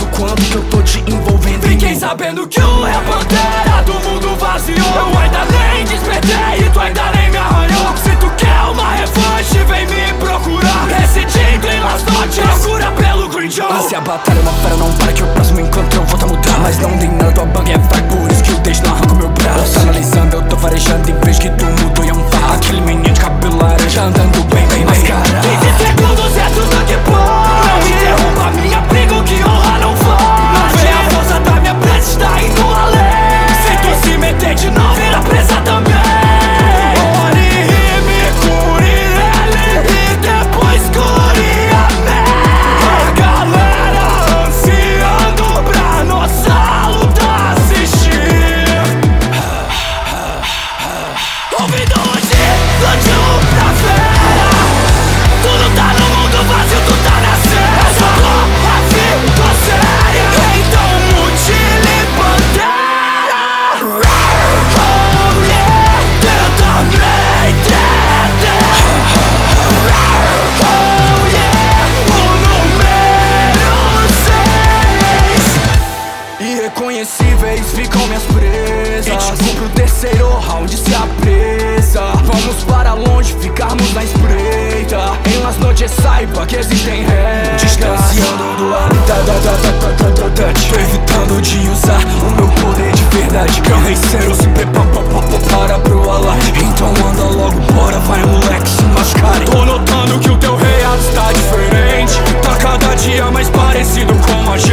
quanto que eu tô te envolvendo. Fiquei sabendo que o é pantera do mundo vazio. Eu ainda nem despertei e tu ainda nem me arranhou. Se tu quer uma revanche, vem me procurar. Residindo em Las Noches, procura pelo Green Joe. Mas se a batalha não para, não para, que o próximo encontro eu volto a mudar. Mas não tem nada, tua bang é fraca, por isso que eu deixo, não arranco meu braço. Tá analisando, eu tô farejando e vejo que tu mudou e é um fato. Aquele menino de cabelo laranja andando bem, bem mais cara. 15 segundos é tudo que pode. Não interrompa a minha briga, o que honra não faz. Não vê a força da minha presa, está indo além. Se tu se meter de novo, vira presa também. Ore e me cure ele e depois cure a mim. A galera ansiando pra nossa luta assistir. Ouvindo hoje, plantio pra fera. Tudo tá no mundo vazio, tu tá na cena. Eu só tô a vida séria, então mutile pantera. Oh yeah, tenta me entender. Oh yeah, o número 6. Irreconhecíveis ficam minhas presas. E te cumpro o terceiro round se apressa. Vamos para longe, ficarmos na espreita. Em Las Noches saiba que existem regras. Distanciando do touch, tô evitando de usar o meu poder de verdade. Carniceiro se prepara pro alarme. Então anda logo, bora, vai moleque, se mascare. Tô notando que o teu reato está diferente. Tá cada dia mais parecido com a gente.